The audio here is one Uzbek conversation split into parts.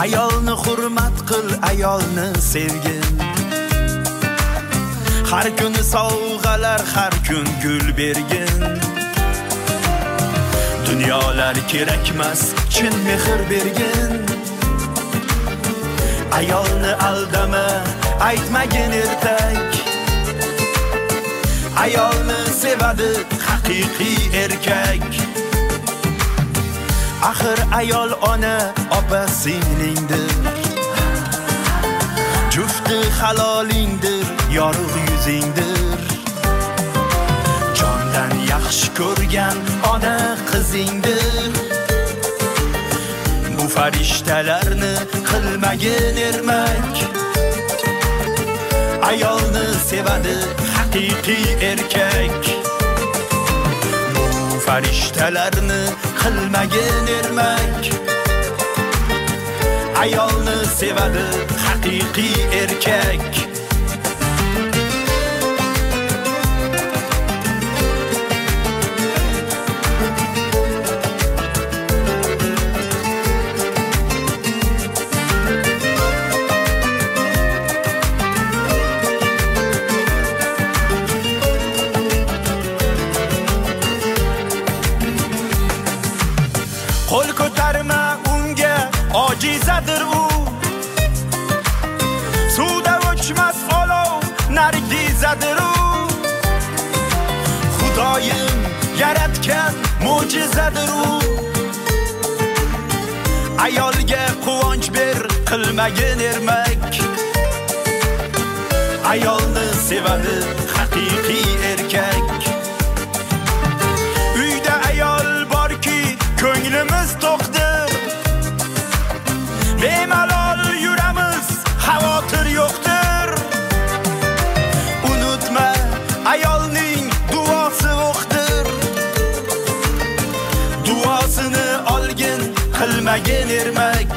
Ayolni hurmat qil, ayolni sevgin. Har kun sovg'alar, har kun gul bergin. Dunyolar kerakmas, chin mehr bergin. Ayolni aldama, aytmagin ertak. Ayolni sevadi haqiqiy erkak. Axir ayol ona, opa singlingdir. Jufti halolingdir, yorug' yuzingdir. Jondan yaxshi ko'rgan ona qizingdir. Bu farishtalarni qilmagin ermak. Ayolni sevadi haqiqiy erkak. Bu farishtalarni qilmagin ermak. Ayolni sevadi haqiqiy erkak. Qo'l ko'tarma unga, ojizadir u. Suvda o'chmas olov, nargizadir u. Xudoyim yaratgan mo'jizadir u. Ayolga quvonch ber, qilmagin ermak. Ayolni sevadi haqiqiy erkak. Uyda ayol borki, ko'nglimiz to'qdir. Bemalol yuramiz, xavotir yo'qdir. Unutma, ayolning duosi o'qdir. Duosini olgin, qilmagin ermak.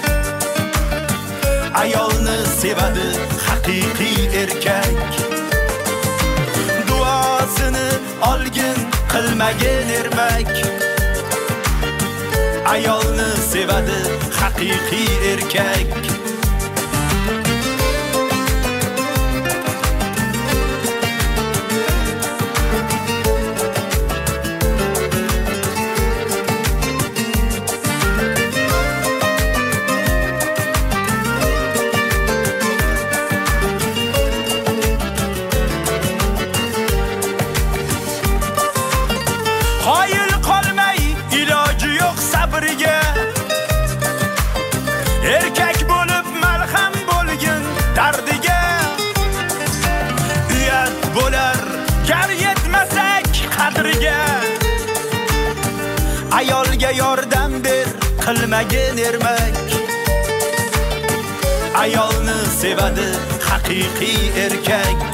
Ayolni sevadi haqiqiy erkak. Duosini olgin, qilmagin ermak. Ayolni sevadi haqiqiy erkak. Qoyil qolmay, iloji yo'q sabriga. Erkak bo'lib malham bo'lgin dardiga. Uyat bo'lar, gar yetmasak qadriga. Ayolga yordam ber, qilmagin ermak. Ayolni sevadi haqiqiy erkak.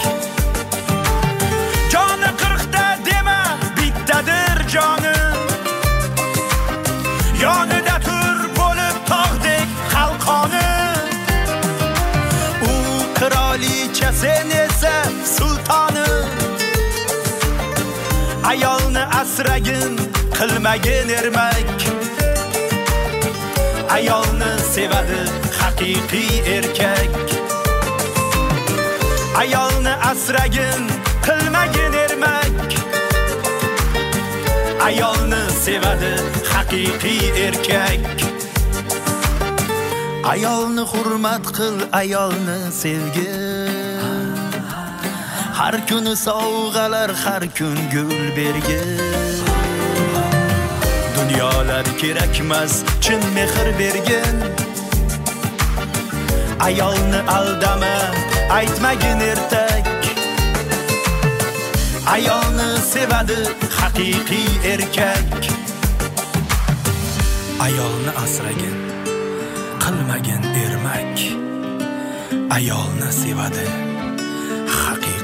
Joni 40 ta dema, bittadir joni. Yonida tur bo'lib tog'dek qalqoni. U qirolicha, sen esa sultoni. Ayolni asragin, qilmagin ermak. Ayolni sevadi haqiqiy erkak. Ayolni asragin, qilmagin ermak. Ayolni sevadi haqiqiy erkak. Ayolni hurmat qil, ayolni sevgin. Har kuni sovg'alar, har kun gul bergin. Dunyolar kerakmas, chin mehr bergin. Ayolni aldama, aytmagin ertak. Ayolni sevadi haqiqiy erkak. Ayolni asragin, qilmagin ermak. Ayolni sevadi haqiqiy